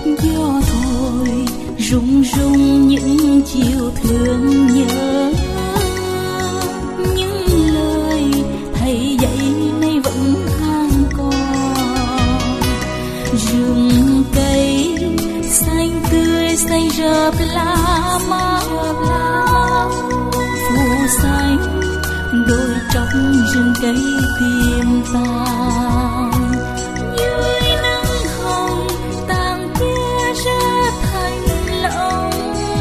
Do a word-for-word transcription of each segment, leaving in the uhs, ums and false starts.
gió thôi rung rung những chiều thương nhớ, những lời thầy dạy nay vẫn hang còn. Rừng cây xanh tươi xanh rợp lá mát, phủ xanh đôi trong rừng cây tiềm tàng. Dưới nắng hồng tàn kia ra thành lòng,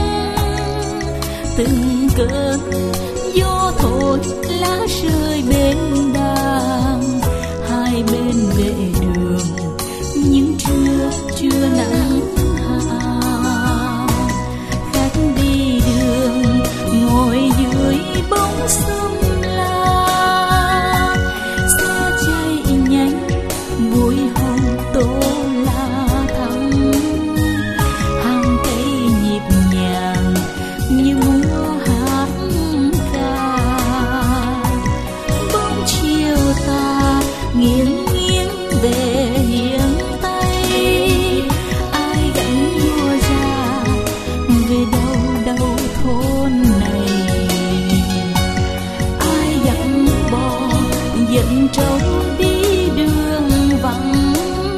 từng cơn gió thổi lá rơi bên đàng. Hai bên vệ đường những trưa trưa nắng hạ, khách đi đường ngồi dưới bóng sông la. Xe chạy nhanh bụi hồng tô la thắm, hàng cây nhịp nhàng như múa hát ca. Bóng chiều ta nghiêng nghiêng về hiên tây, ai gánh lúa ra về đâu đâu thôn này. Ai dặn bò dẫn trâu đi đường vắng,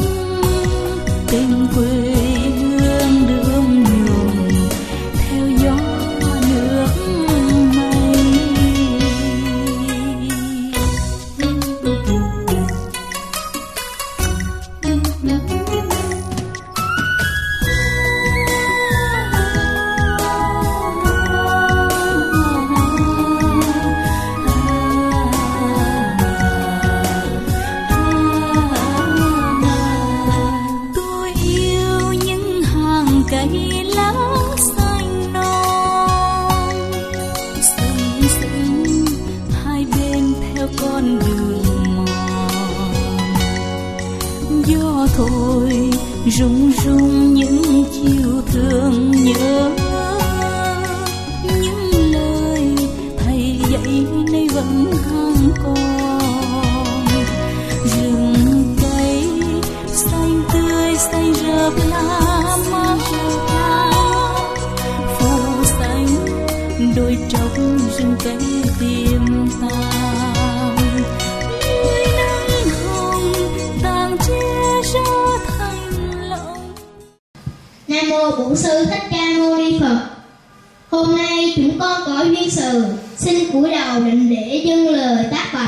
tình quê hương đường nhuộm theo gió nước mây. Tôi yêu những hàng cây lá xanh non, xinh xinh hai bên theo con đường mòn. Gió thôi rung rung những chiều thương nhớ, những lời thầy dạy nay vẫn hang còn. Rừng cây xanh tươi xanh rợp lá mát, phủ xanh đôi trong rừng cây tiềm tàng. Dưới nắng hồng tàn che ra thành lòng. Nam mô Bổn Sư Thích Ca Mâu Ni Phật. Hôm nay chúng con có duyên sự, xin cúi đầu định để dâng lời tác bạch.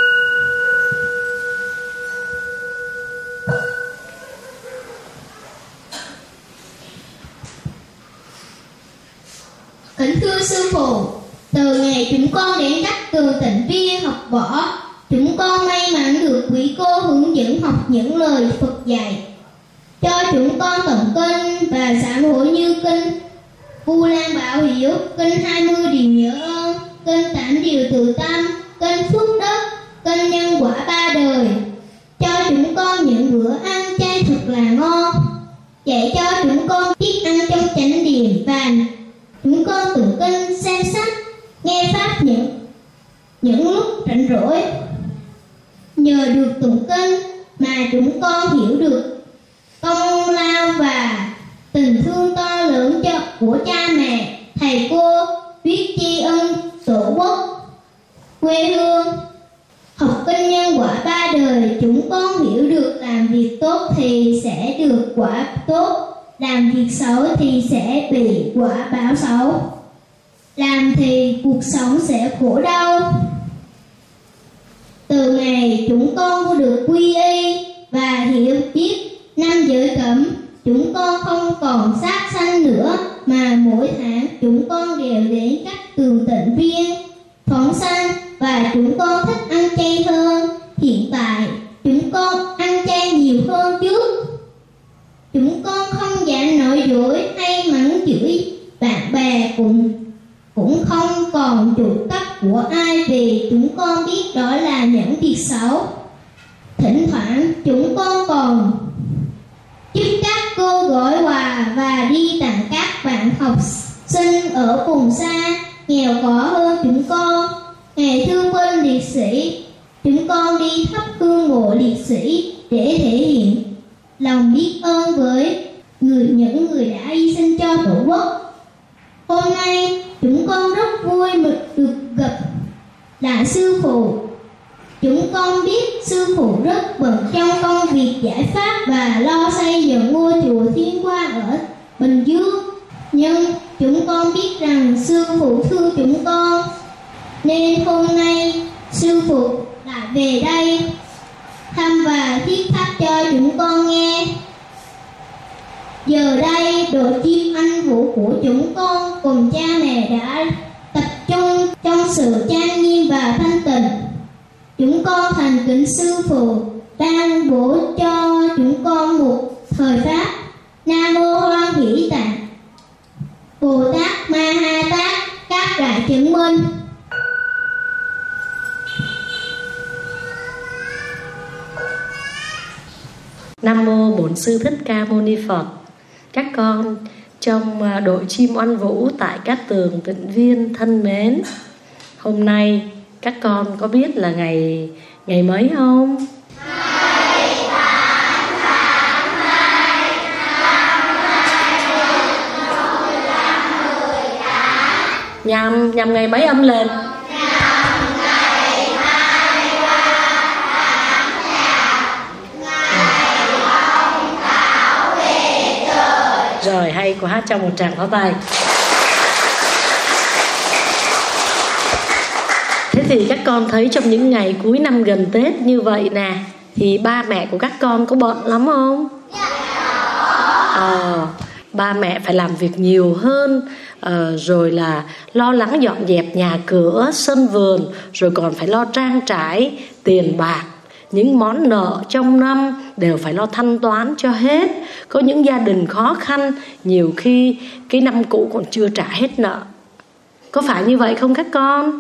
Kính thưa sư phụ, từ ngày chúng con đến các Tường Tịnh Viên học võ, chúng con may mắn được quý cô hướng dẫn học những lời Phật dạy, cho chúng con tụng kinh và sám hối như kinh Vu Lan Bảo Hiếu, kinh hai mươi điều nhớ ơn, kinh tám điều từ tâm, kinh phước đất, kinh nhân quả ba đời, cho chúng con những bữa ăn chay thật là ngon, dạy cho chúng con biết ăn trong chánh điển và chúng con tụng kinh, xem sách, nghe pháp những những lúc rảnh rỗi. Nhờ được tụng kinh mà chúng con hiểu được công lao và tình thương to lớn cho của cha mẹ, thầy cô, biết tri ân tổ quốc, quê hương. Học kinh nhân quả ba đời, chúng con hiểu được làm việc tốt thì sẽ được quả tốt, làm việc xấu thì sẽ bị quả báo xấu, làm thì cuộc sống sẽ khổ đau. Từ ngày chúng con được quy y và hiểu biết năm giới cấm, chúng con không còn sát sanh nữa, mà mỗi tháng chúng con đều đến các Tường Tịnh Viên phóng sanh, và chúng con thích ăn chay hơn. Hiện tại chúng con ăn chay nhiều hơn trước. Chúng con không dám nói dối hay mắng chửi bạn bè, cũng cũng không còn trộm cắp của ai, vì chúng con biết đó là những việc xấu. Thỉnh thoảng chúng con còn giúp các cô gói quà và đi tặng các bạn học sinh ở vùng xa, nghèo khó hơn chúng con. Ngày thương binh liệt sĩ, chúng con đi thắp hương mộ liệt sĩ để thể hiện lòng biết ơn với người Tổ quốc. Hôm nay chúng con rất vui được gặp lại sư phụ. Chúng con biết sư phụ rất bận trong công việc giải pháp và lo xây dựng ngôi chùa Thiên Quang ở Bình Dương. Nhưng chúng con biết rằng sư phụ thương chúng con, nên hôm nay sư phụ lại về đây thăm và thuyết pháp cho chúng con nghe. Giờ đây đội chim anh vũ của chúng con cùng cha mẹ đã tập trung trong sự trang nghiêm và thanh tịnh. Chúng con thành kính sư phụ ban bổ cho chúng con một thời pháp. Nam mô Hoan Hỷ Tạng Bồ Tát Ma Ha Tát các đại chứng minh. Nam mô Bổn Sư Thích Ca Mâu Ni Phật. Các con trong đội chim oanh vũ tại Cát Tường Tịnh Viên thân mến, hôm nay các con có biết là ngày ngày mấy không? Nhằm nhằm ngày mấy âm lịch? Rồi, hay quá, cho một tràng pháo tay. Thế thì các con thấy trong những ngày cuối năm gần Tết như vậy nè, thì ba mẹ của các con có bận lắm không? Ờ, ba mẹ phải làm việc nhiều hơn, ờ, rồi là lo lắng dọn dẹp nhà cửa, sân vườn, rồi còn phải lo trang trải, tiền bạc. Những món nợ trong năm đều phải lo thanh toán cho hết. Có những gia đình khó khăn, nhiều khi cái năm cũ còn chưa trả hết nợ. Có phải như vậy không các con?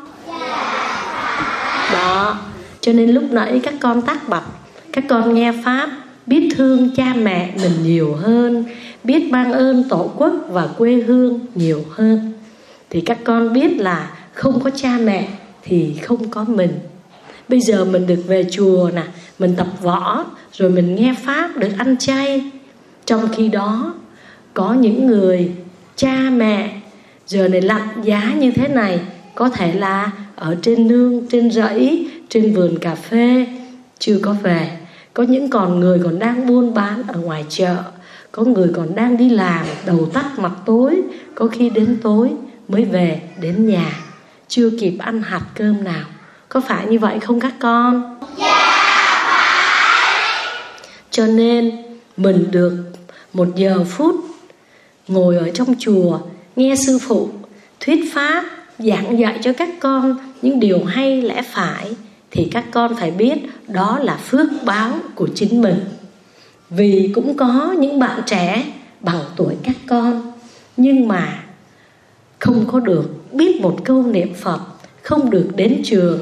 Đó, cho nên lúc nãy các con tác bạch, các con nghe pháp, biết thương cha mẹ mình nhiều hơn, biết ban ơn tổ quốc và quê hương nhiều hơn. Thì các con biết là không có cha mẹ thì không có mình. Bây giờ mình được về chùa nè, mình tập võ, rồi mình nghe pháp, được ăn chay. Trong khi đó có những người cha mẹ giờ này lạnh giá như thế này, có thể là ở trên nương, trên rẫy, trên vườn cà phê, chưa có về. Có những còn người còn đang buôn bán ở ngoài chợ, có người còn đang đi làm, đầu tắt mặt tối, có khi đến tối mới về đến nhà, chưa kịp ăn hạt cơm nào. Có phải như vậy không các con? Dạ phải. Cho nên mình được một giờ phút ngồi ở trong chùa, nghe sư phụ thuyết pháp, giảng dạy cho các con những điều hay lẽ phải, thì các con phải biết đó là phước báo của chính mình. Vì cũng có những bạn trẻ bằng tuổi các con, nhưng mà không có được biết một câu niệm Phật, không được đến trường.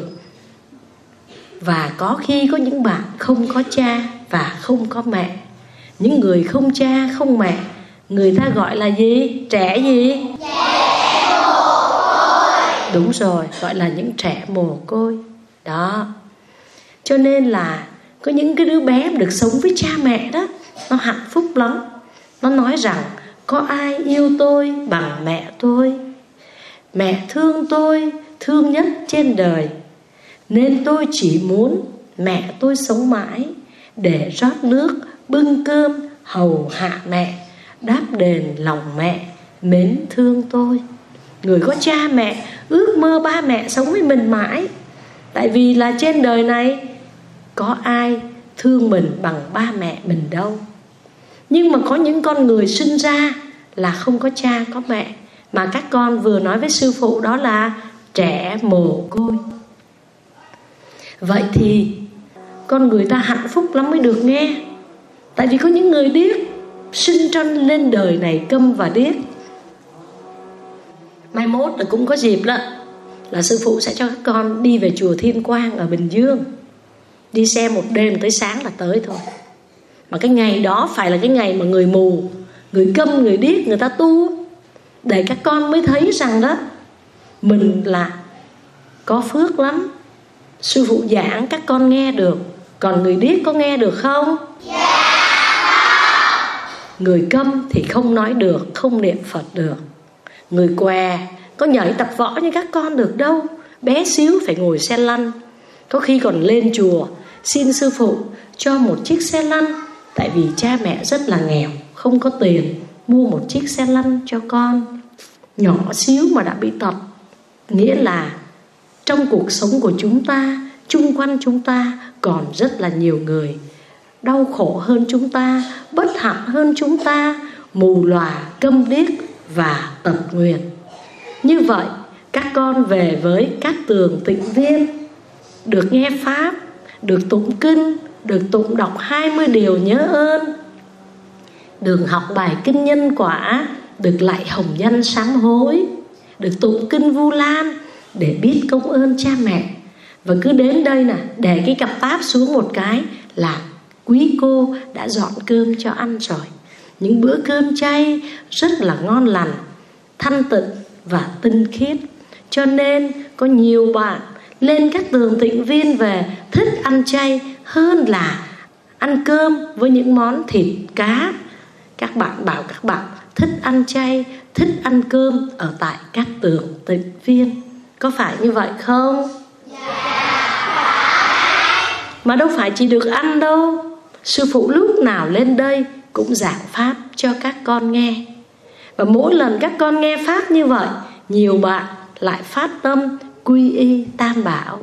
Và có khi có những bạn không có cha và không có mẹ. Những người không cha không mẹ, người ta gọi là gì? Trẻ gì? Trẻ mồ côi. Đúng rồi, gọi là những trẻ mồ côi. Đó. Cho nên là có những cái đứa bé được sống với cha mẹ đó, nó hạnh phúc lắm. Nó nói rằng có ai yêu tôi bằng mẹ tôi. Mẹ thương tôi, thương nhất trên đời, nên tôi chỉ muốn mẹ tôi sống mãi, để rót nước, bưng cơm, hầu hạ mẹ, đáp đền lòng mẹ, mến thương tôi. Người có cha mẹ ước mơ ba mẹ sống với mình mãi. Tại vì là trên đời này có ai thương mình bằng ba mẹ mình đâu. Nhưng mà có những con người sinh ra là không có cha có mẹ, mà các con vừa nói với sư phụ đó là trẻ mồ côi. Vậy thì con người ta hạnh phúc lắm mới được nghe. Tại vì có những người điếc, sinh ra lên đời này câm và điếc. Mai mốt là cũng có dịp đó, là sư phụ sẽ cho các con đi về chùa Thiên Quang ở Bình Dương. Đi xe một đêm tới sáng là tới thôi. Mà cái ngày đó phải là cái ngày mà người mù, người câm, người điếc người ta tu, để các con mới thấy rằng đó, mình là có phước lắm. Sư phụ giảng các con nghe được, còn người điếc có nghe được không? Dạ. Người câm thì không nói được, không niệm Phật được. Người què có nhảy tập võ như các con được đâu, bé xíu phải ngồi xe lăn. Có khi còn lên chùa xin sư phụ cho một chiếc xe lăn, tại vì cha mẹ rất là nghèo, không có tiền mua một chiếc xe lăn cho con. Nhỏ xíu mà đã bị tật. Nghĩa là trong cuộc sống của chúng ta, chung quanh chúng ta còn rất là nhiều người đau khổ hơn chúng ta, bất hạnh hơn chúng ta, mù lòa, câm điếc và tật nguyền. Như vậy các con về với Cát Tường Tịnh Viên, được nghe Pháp, được tụng kinh, được tụng đọc hai mươi điều nhớ ơn, được học bài kinh nhân quả, được lạy hồng danh sám hối, được tụng kinh Vu Lan để biết công ơn cha mẹ. Và cứ đến đây nè, để cái cặp Pháp xuống một cái là quý cô đã dọn cơm cho ăn rồi. Những bữa cơm chay rất là ngon lành, thanh tịnh và tinh khiết. Cho nên có nhiều bạn lên Cát Tường Tịnh Viên về thích ăn chay hơn là ăn cơm với những món thịt cá. Các bạn bảo các bạn thích ăn chay, thích ăn cơm ở tại Cát Tường Tịnh Viên. Có phải như vậy không? Mà đâu phải chỉ được ăn đâu. Sư phụ lúc nào lên đây cũng giảng Pháp cho các con nghe. Và mỗi lần các con nghe Pháp như vậy, nhiều bạn lại phát tâm quy y Tam Bảo.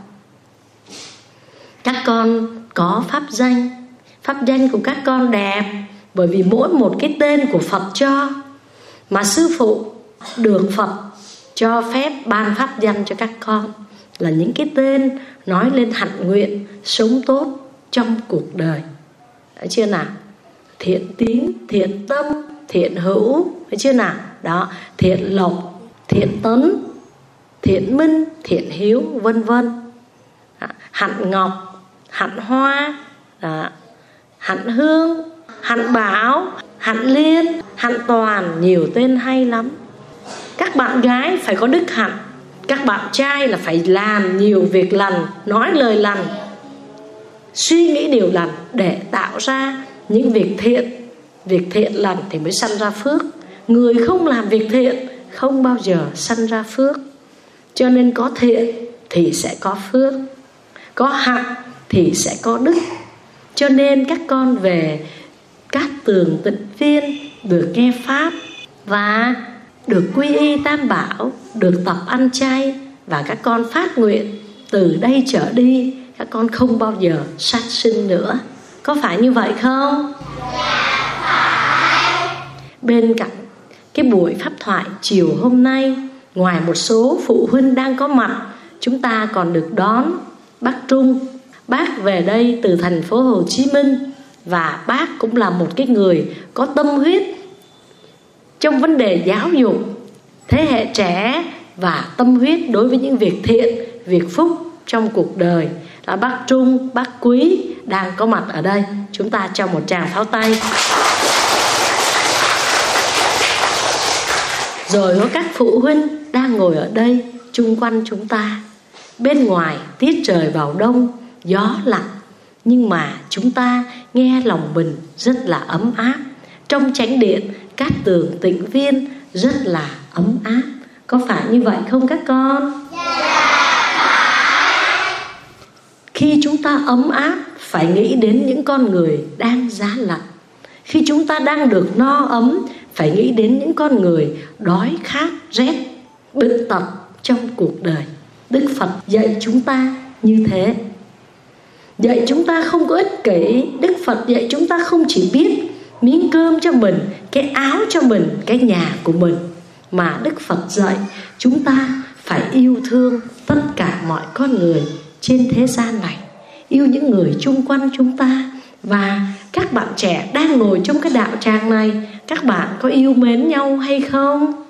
Các con có pháp danh. Pháp danh của các con đẹp, bởi vì mỗi một cái tên của Phật cho. Mà sư phụ được Phật cho phép ban pháp danh cho các con là những cái tên nói lên hạnh nguyện sống tốt trong cuộc đời. Thấy chưa nào? Thiện tín, thiện tâm, thiện hữu. Thấy chưa nào? Đó, thiện lộc, thiện tấn, thiện minh, thiện hiếu, vân vân. Hạnh ngọc, hạnh hoa, đó, hạnh hương, hạnh bảo, hạnh liên, hạnh toàn. Nhiều tên hay lắm. Các bạn gái phải có đức hạnh, các bạn trai là phải làm nhiều việc lành, nói lời lành, suy nghĩ điều lành để tạo ra những việc thiện. Việc thiện lành thì mới sanh ra phước. Người không làm việc thiện không bao giờ sanh ra phước. Cho nên có thiện thì sẽ có phước, có hạnh thì sẽ có đức. Cho nên các con về Cát Tường Tịnh Viên được nghe Pháp và được quy y Tam Bảo, được tập ăn chay. Và các con phát nguyện từ đây trở đi các con không bao giờ sát sinh nữa. Có phải như vậy không? Dạ phải. Bên cạnh cái buổi pháp thoại chiều hôm nay, ngoài một số phụ huynh đang có mặt, chúng ta còn được đón bác Trung. Bác về đây từ thành phố Hồ Chí Minh, và bác cũng là một cái người có tâm huyết trong vấn đề giáo dục thế hệ trẻ và tâm huyết đối với những việc thiện, việc phúc trong cuộc đời. Là bác Trung, bác Quý đang có mặt ở đây. Chúng ta cho một tràng pháo tay. Rồi có các phụ huynh đang ngồi ở đây chung quanh chúng ta. Bên ngoài tiết trời vào đông, gió lạnh, nhưng mà chúng ta nghe lòng mình rất là ấm áp. Trong chánh điện Cát Tường Tịnh Viên rất là ấm áp. Có phải như vậy không các con? Khi chúng ta ấm áp, phải nghĩ đến những con người đang giá lạnh. Khi chúng ta đang được no ấm, phải nghĩ đến những con người đói khát, rét, bệnh tật trong cuộc đời. Đức Phật dạy chúng ta như thế. Dạy chúng ta không có ích kỷ. Đức Phật dạy chúng ta không chỉ biết miếng cơm cho mình, cái áo cho mình, cái nhà của mình, mà Đức Phật dạy chúng ta phải yêu thương tất cả mọi con người trên thế gian này, yêu những người chung quanh chúng ta. Và các bạn trẻ đang ngồi trong cái đạo tràng này, các bạn có yêu mến nhau hay không?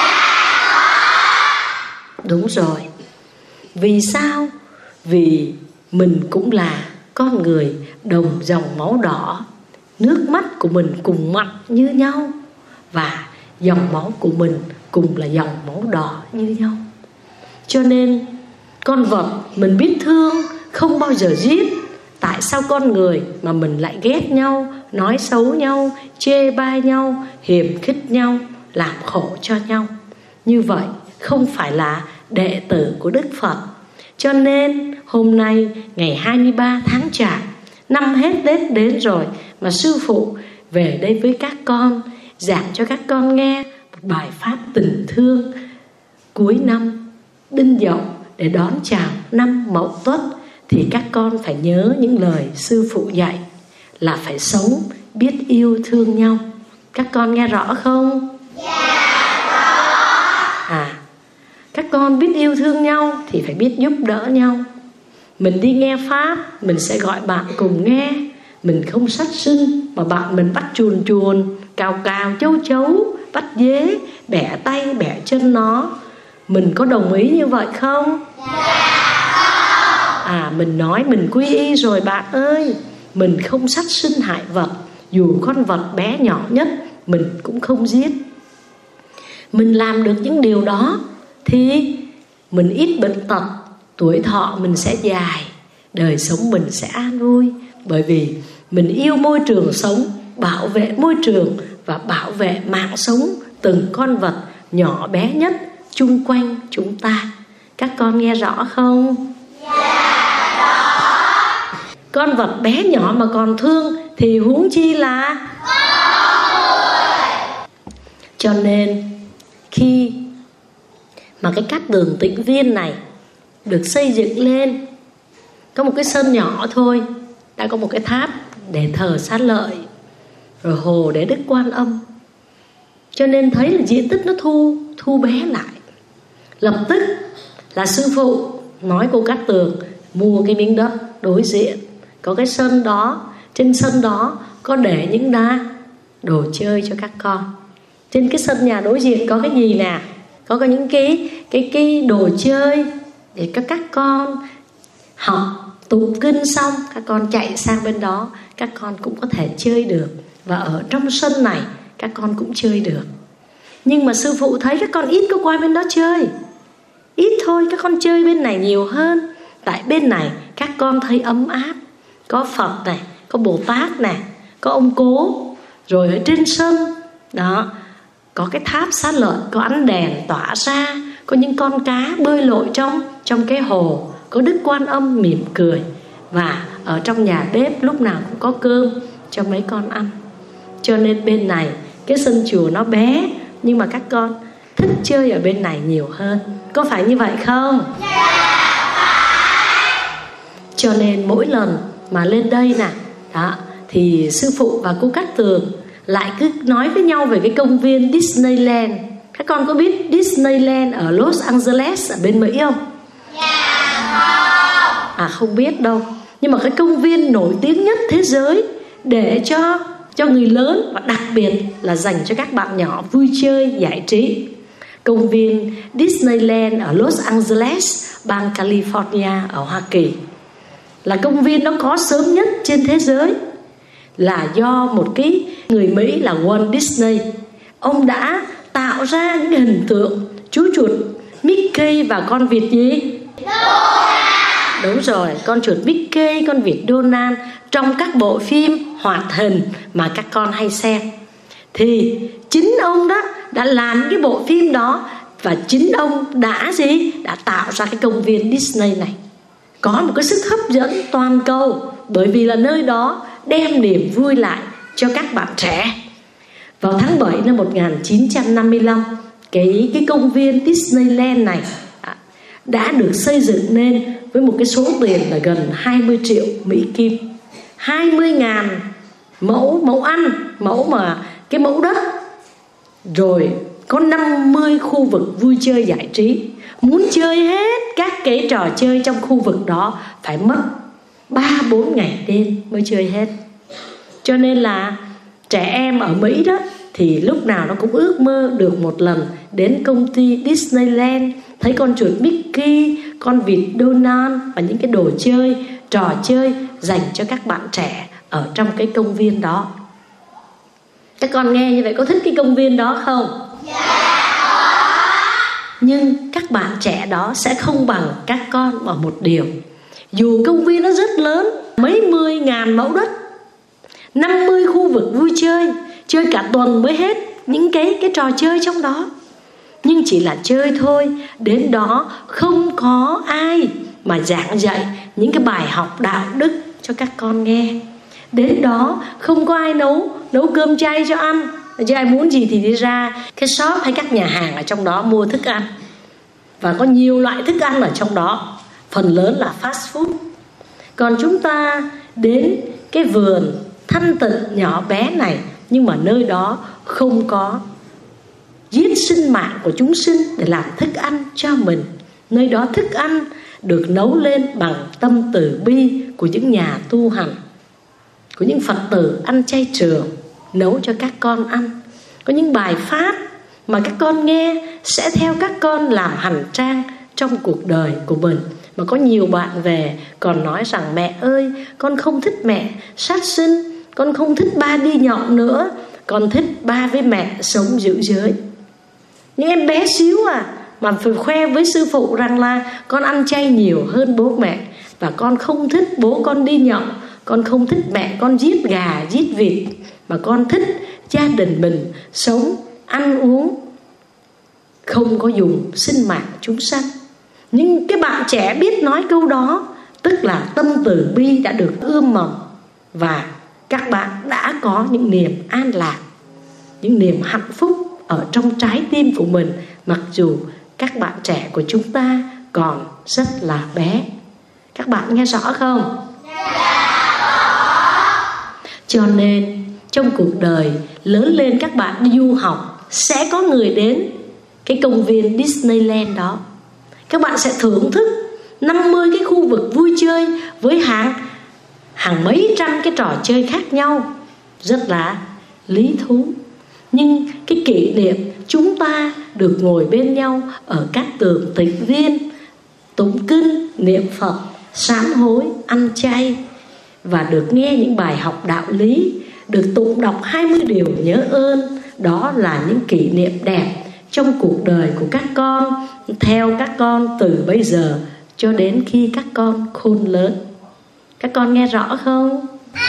Đúng rồi. Vì sao? Vì mình cũng là con người đồng dòng máu đỏ. Nước mắt của mình cùng mặn như nhau, và dòng máu của mình cùng là dòng máu đỏ như nhau. Cho nên con vật mình biết thương, không bao giờ giết. tại sao con người mà mình lại ghét nhau, nói xấu nhau, chê bai nhau, hiềm khích nhau, làm khổ cho nhau. Như vậy không phải là đệ tử của Đức Phật. Cho nên hôm nay ngày hai mươi ba tháng Chạp, năm hết Tết đến rồi, mà sư phụ về đây với các con, giảng cho các con nghe một bài pháp tình thương cuối năm Đinh Dậu để đón chào năm Mậu Tuất. Thì các con phải nhớ những lời sư phụ dạy là phải sống biết yêu thương nhau. Các con nghe rõ không? Dạ rõ. À, các con biết yêu thương nhau thì phải biết giúp đỡ nhau. Mình đi nghe pháp, mình sẽ gọi bạn cùng nghe. Mình không sát sinh mà bạn mình bắt chuồn chuồn, cào cào, chấu chấu, bắt dế, bẻ tay bẻ chân nó. Mình có đồng ý như vậy không? Dạ. À, mình nói mình quy y rồi bạn ơi. Mình không sát sinh hại vật, dù con vật bé nhỏ nhất mình cũng không giết. Mình làm được những điều đó thì mình ít bệnh tật, tuổi thọ mình sẽ dài, đời sống mình sẽ an vui. Bởi vì mình yêu môi trường sống, bảo vệ môi trường và bảo vệ mạng sống từng con vật nhỏ bé nhất chung quanh chúng ta. Các con nghe rõ không? Dạ rõ. Con vật bé nhỏ mà còn thương thì huống chi là con người. Cho nên khi mà cái cát tường Tịnh Viên này được xây dựng lên, có một cái sân nhỏ thôi, đã có một cái tháp để thờ Xá Lợi, rồi hồ để Đức Quan Âm. Cho nên thấy là diện tích nó thu thu bé lại. Lập tức là sư phụ nói cô Cát Tường mua cái miếng đất đối diện, có cái sân đó, trên sân đó có để những đá đồ chơi cho các con. Trên cái sân nhà đối diện có cái gì nè? Có, có những cái cái cái đồ chơi để cho các con học tụng kinh xong, các con chạy sang bên đó, các con cũng có thể chơi được. Và ở trong sân này các con cũng chơi được. Nhưng mà sư phụ thấy các con ít có qua bên đó chơi, ít thôi, các con chơi bên này nhiều hơn. Tại bên này các con thấy ấm áp, có Phật này, có Bồ Tát này, có ông Cố. Rồi ở trên sân đó có cái tháp Xá Lợi, có ánh đèn tỏa ra, có những con cá bơi lội trong trong cái hồ, có Đức Quan Âm mỉm cười. Và ở trong nhà bếp lúc nào cũng có cơm cho mấy con ăn. Cho nên bên này cái sân chùa nó bé, nhưng mà các con thích chơi ở bên này nhiều hơn. Có phải như vậy không? Dạ phải. Cho nên mỗi lần mà lên đây nè đó, thì sư phụ và cô Cát Tường lại cứ nói với nhau về cái công viên Disneyland. Các con có biết Disneyland ở Los Angeles ở bên Mỹ không? Dạ không. À không biết đâu. Nhưng mà cái công viên nổi tiếng nhất thế giới để cho cho người lớn, và đặc biệt là dành cho các bạn nhỏ vui chơi giải trí. Công viên Disneyland ở Los Angeles, bang California ở Hoa Kỳ, là công viên nó có sớm nhất trên thế giới. Là do một cái người Mỹ là Walt Disney, ông đã tạo ra những hình tượng chú chuột Mickey và con vịt gì? Donald. Đúng rồi, con chuột Mickey, con vịt Donald trong các bộ phim hoạt hình mà các con hay xem. Thì chính ông đó đã làm cái bộ phim đó, và chính ông đã gì? Đã tạo ra cái công viên Disney này. Có một cái sức hấp dẫn toàn cầu, bởi vì là nơi đó đem niềm vui lại cho các bạn trẻ. Vào tháng bảy năm một nghìn chín trăm năm mươi lăm, cái, cái công viên Disneyland này đã được xây dựng nên với một cái số tiền là gần hai mươi triệu Mỹ Kim. hai mươi ngàn mẫu, mẫu ăn, mẫu mà cái mẫu đất. Rồi có năm mươi khu vực vui chơi giải trí. Muốn chơi hết các cái trò chơi trong khu vực đó phải mất ba bốn ngày đêm mới chơi hết. Cho nên là trẻ em ở Mỹ đó thì lúc nào nó cũng ước mơ được một lần đến công ty Disneyland, thấy con chuột Mickey, con vịt Donald và những cái đồ chơi, trò chơi dành cho các bạn trẻ ở trong cái công viên đó. Các con nghe như vậy có thích cái công viên đó không? Dạ. Nhưng các bạn trẻ đó sẽ không bằng các con ở một điều. Dù công viên nó rất lớn, mấy mươi ngàn mẫu đất, năm mươi khu vực vui chơi, chơi cả tuần mới hết những cái, cái trò chơi trong đó. Nhưng chỉ là chơi thôi. Đến đó không có ai mà giảng dạy những cái bài học đạo đức cho các con nghe. Đến đó không có ai nấu nấu cơm chay cho ăn, chứ ai muốn gì thì đi ra cái shop hay các nhà hàng ở trong đó mua thức ăn. Và có nhiều loại thức ăn ở trong đó, phần lớn là fast food. Còn chúng ta đến cái vườn thanh tịnh nhỏ bé này, nhưng mà nơi đó không có giết sinh mạng của chúng sinh để làm thức ăn cho mình. Nơi đó thức ăn được nấu lên bằng tâm từ bi của những nhà tu hành, của những Phật tử ăn chay trường, nấu cho các con ăn. Có những bài pháp mà các con nghe sẽ theo các con làm hành trang trong cuộc đời của mình. Mà có nhiều bạn về còn nói rằng mẹ ơi, con không thích mẹ sát sinh, con không thích ba đi nhậu nữa, con thích ba với mẹ sống giữ giới. Những em bé xíu à mà phải khoe với sư phụ rằng là con ăn chay nhiều hơn bố mẹ, và con không thích bố con đi nhậu, con không thích mẹ con giết gà giết vịt, mà con thích gia đình mình sống ăn uống không có dùng sinh mạng chúng sanh. Nhưng cái bạn trẻ biết nói câu đó, tức là tâm từ bi đã được ươm mầm, và các bạn đã có những niềm an lạc, những niềm hạnh phúc ở trong trái tim của mình, mặc dù các bạn trẻ của chúng ta còn rất là bé. Các bạn nghe rõ không? Cho nên trong cuộc đời lớn lên, các bạn đi du học sẽ có người đến cái công viên Disneyland đó. Các bạn sẽ thưởng thức năm mươi cái khu vực vui chơi với hàng hàng mấy trăm cái trò chơi khác nhau, rất là lý thú. Nhưng cái kỷ niệm chúng ta được ngồi bên nhau ở các tường tịch viên, tụng kinh, niệm Phật, sám hối, ăn chay, và được nghe những bài học đạo lý, được tụng đọc hai mươi điều nhớ ơn. Đó là những kỷ niệm đẹp trong cuộc đời của các con, theo các con từ bây giờ cho đến khi các con khôn lớn. Các con nghe rõ không?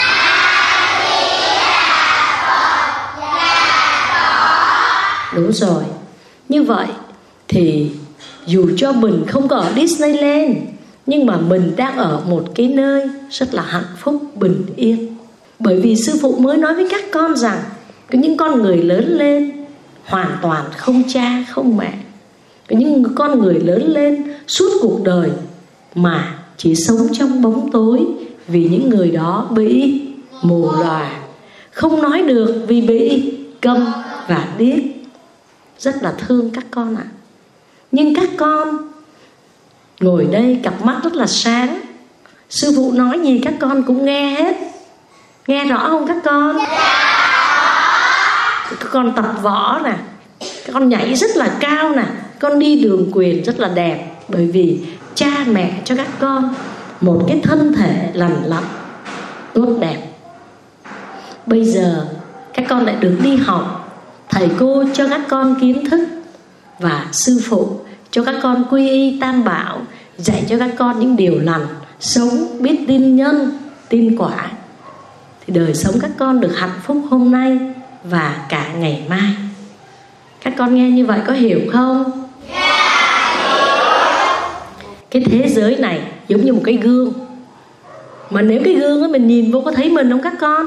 Đúng rồi. Như vậy thì dù cho mình không có ở Disneyland, nhưng mà mình đang ở một cái nơi rất là hạnh phúc, bình yên. Bởi vì sư phụ mới nói với các con rằng có những con người lớn lên hoàn toàn không cha không mẹ, có những con người lớn lên suốt cuộc đời mà chỉ sống trong bóng tối, vì những người đó bị mù lòa, không nói được vì bị câm và điếc. Rất là thương các con ạ. À. Nhưng các con ngồi đây cặp mắt rất là sáng, sư phụ nói gì các con cũng nghe hết. Nghe rõ không các con? Các con tập võ nè, các con nhảy rất là cao nè, con đi đường quyền rất là đẹp, bởi vì cha mẹ cho các con một cái thân thể lành lặn, tốt đẹp. Bây giờ các con lại được đi học, thầy cô cho các con kiến thức, và sư phụ cho các con quy y tam bảo, dạy cho các con những điều lành, sống biết tin nhân, tin quả, thì đời sống các con được hạnh phúc hôm nay và cả ngày mai. Các con nghe như vậy có hiểu không? Cái thế giới này giống như một cái gương, mà nếu cái gương đó mình nhìn vô có thấy mình không các con?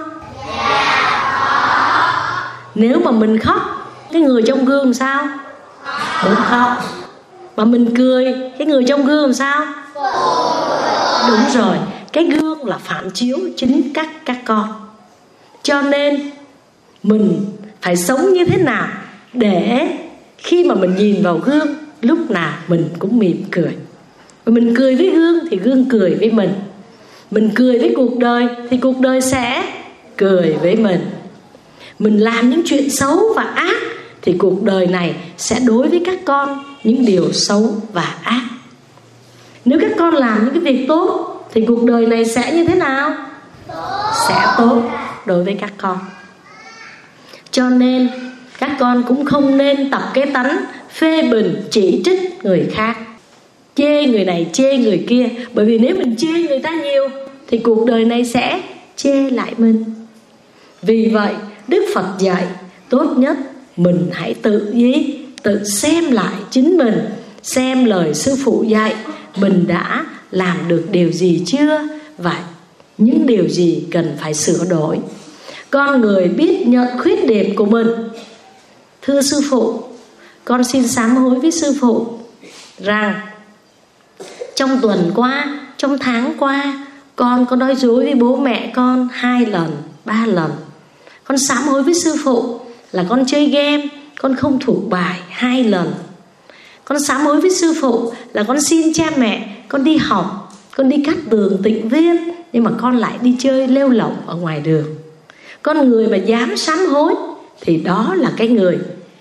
Nếu mà mình khóc, cái người trong gương làm sao? Cũng khóc. Mà mình cười, cái người trong gương làm sao? Đúng rồi, cái gương là phản chiếu chính các các con. Cho nên mình phải sống như thế nào để khi mà mình nhìn vào gương, lúc nào mình cũng mỉm cười. Mình cười với gương thì gương cười với mình. Mình cười với cuộc đời thì cuộc đời sẽ cười với mình. Mình làm những chuyện xấu và ác thì cuộc đời này sẽ đối với các con những điều xấu và ác. Nếu các con làm những cái việc tốt thì cuộc đời này sẽ như thế nào? Sẽ tốt đối với các con. Cho nên các con cũng không nên tập cái tánh phê bình chỉ trích người khác. chê người này chê người kia. Bởi vì nếu mình chê người ta nhiều thì cuộc đời này sẽ chê lại mình. Vì vậy Đức Phật dạy tốt nhất mình hãy tự gì? Tự xem lại chính mình, xem lời sư phụ dạy mình đã làm được điều gì chưa, và những điều gì cần phải sửa đổi. Con người biết nhận khuyết điểm của mình. Thưa sư phụ, con xin sám hối với sư phụ rằng trong tuần qua, trong tháng qua, con có nói dối với bố mẹ con hai lần, ba lần. Con sám hối với sư phụ là con chơi game, con không thuộc bài hai lần. Con sám hối với sư phụ là con xin cha mẹ con đi học, con đi cắt tường tịnh viên, nhưng mà con lại đi chơi lêu lỏng ở ngoài đường. Con người mà dám sám hối thì đó là cái người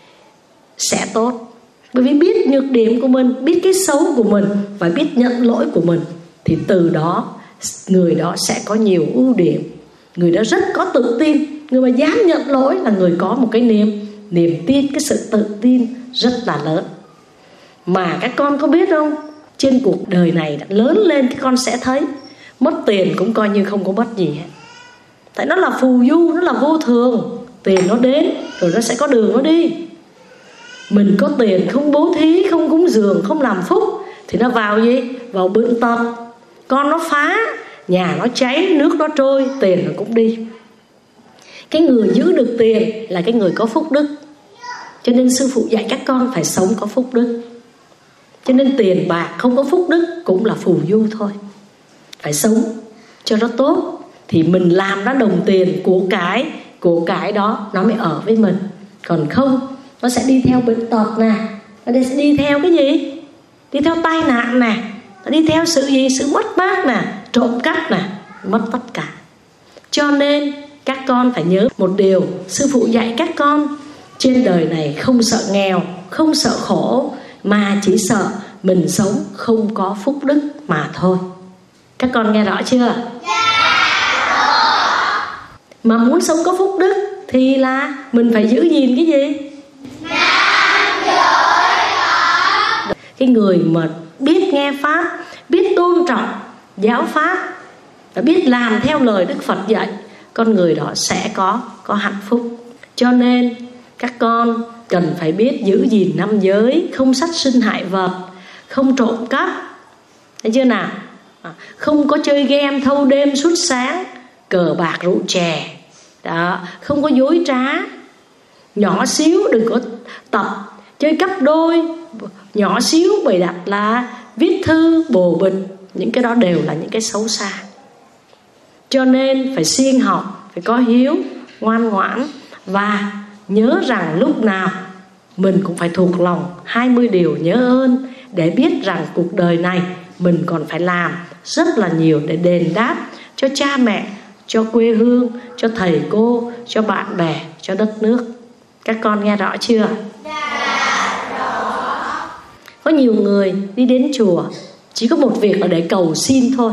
sẽ tốt. Bởi vì biết nhược điểm của mình, biết cái xấu của mình và biết nhận lỗi của mình, thì từ đó người đó sẽ có nhiều ưu điểm. Người đó rất có tự tin. Người mà dám nhận lỗi là người có một cái niềm niềm tin, cái sự tự tin rất là lớn. Mà các con có biết không, trên cuộc đời này lớn lên các con sẽ thấy mất tiền cũng coi như không có mất gì hết. Tại nó là phù du, nó là vô thường. Tiền nó đến rồi nó sẽ có đường nó đi. Mình có tiền không bố thí, không cúng dường, không làm phúc thì nó vào gì? Vào bệnh tật. Con nó phá, nhà nó cháy, nước nó trôi, tiền nó cũng đi. Cái người giữ được tiền là cái người có phúc đức. Cho nên sư phụ dạy các con phải sống có phúc đức. Cho nên tiền bạc không có phúc đức cũng là phù du thôi. Phải sống cho nó tốt thì mình làm ra đồng tiền, của cái của cái đó nó mới ở với mình. Còn không nó sẽ đi theo bệnh tật nè, nó sẽ đi theo cái gì? Đi theo tai nạn nè, nó đi theo sự gì? Sự mất mát nè, trộm cắp nè, mất tất cả. Cho nên các con phải nhớ một điều sư phụ dạy các con: trên đời này không sợ nghèo, không sợ khổ, mà chỉ sợ mình sống không có phúc đức mà thôi. Các con nghe rõ chưa? Mà muốn sống có phúc đức thì là mình phải giữ gìn cái gì? Cái người mà biết nghe Pháp, biết tôn trọng giáo Pháp và biết làm theo lời Đức Phật dạy, con người đó sẽ có có hạnh phúc. Cho nên các con cần phải biết giữ gìn năm giới: không sát sinh hại vật, không trộm cắp, thấy chưa nào? Không có chơi game thâu đêm suốt sáng, cờ bạc rượu chè đó, không có dối trá. Nhỏ xíu đừng có tập chơi cặp đôi, nhỏ xíu bày đặt là viết thư bồ bịch, những cái đó đều là những cái xấu xa. Cho nên phải siêng học, phải có hiếu, ngoan ngoãn, và nhớ rằng lúc nào mình cũng phải thuộc lòng hai mươi điều nhớ ơn, để biết rằng cuộc đời này mình còn phải làm rất là nhiều để đền đáp cho cha mẹ, cho quê hương, cho thầy cô, cho bạn bè, cho đất nước. Các con nghe rõ chưa? Có nhiều người đi đến chùa chỉ có một việc là để cầu xin thôi.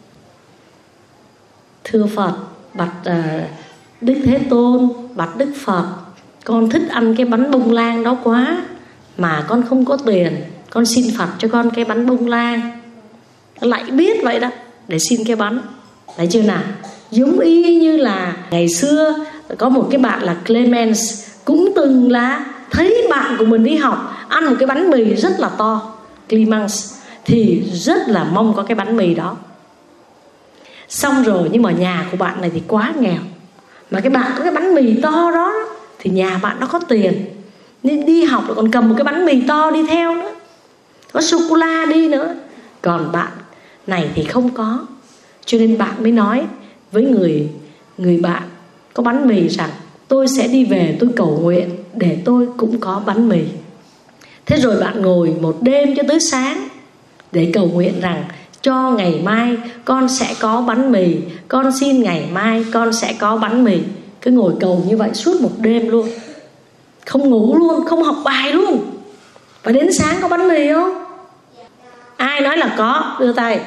Thưa Phật, bạch uh, Đức Thế Tôn, bạch Đức Phật, con thích ăn cái bánh bông lan đó quá, mà con không có tiền, con xin Phật cho con cái bánh bông lan. Lại biết vậy đó, để xin cái bánh. Thấy chưa nào? Giống y như là ngày xưa có một cái bạn là Clemens, cũng từng là thấy bạn của mình đi học ăn một cái bánh mì rất là to, Clemens, thì rất là mong có cái bánh mì đó. Xong rồi nhưng mà nhà của bạn này thì quá nghèo, mà cái bạn có cái bánh mì to đó thì nhà bạn nó có tiền, nên đi học rồi còn cầm một cái bánh mì to đi theo nữa, có sô-cô-la đi nữa. Còn bạn này thì không có. Cho nên bạn mới nói với người người bạn có bánh mì rằng: tôi sẽ đi về tôi cầu nguyện để tôi cũng có bánh mì. Thế rồi bạn ngồi một đêm cho tới sáng để cầu nguyện rằng: cho ngày mai con sẽ có bánh mì, con xin ngày mai con sẽ có bánh mì. Cứ ngồi cầu như vậy suốt một đêm luôn, không ngủ luôn, không học bài luôn. Và đến sáng có bánh mì không? Ai nói là có? Đưa tay.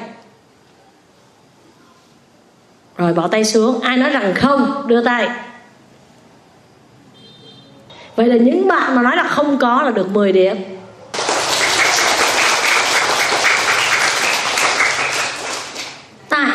Rồi bỏ tay xuống. Ai nói rằng không? Đưa tay. Vậy là những bạn mà nói là không có là được mười điểm.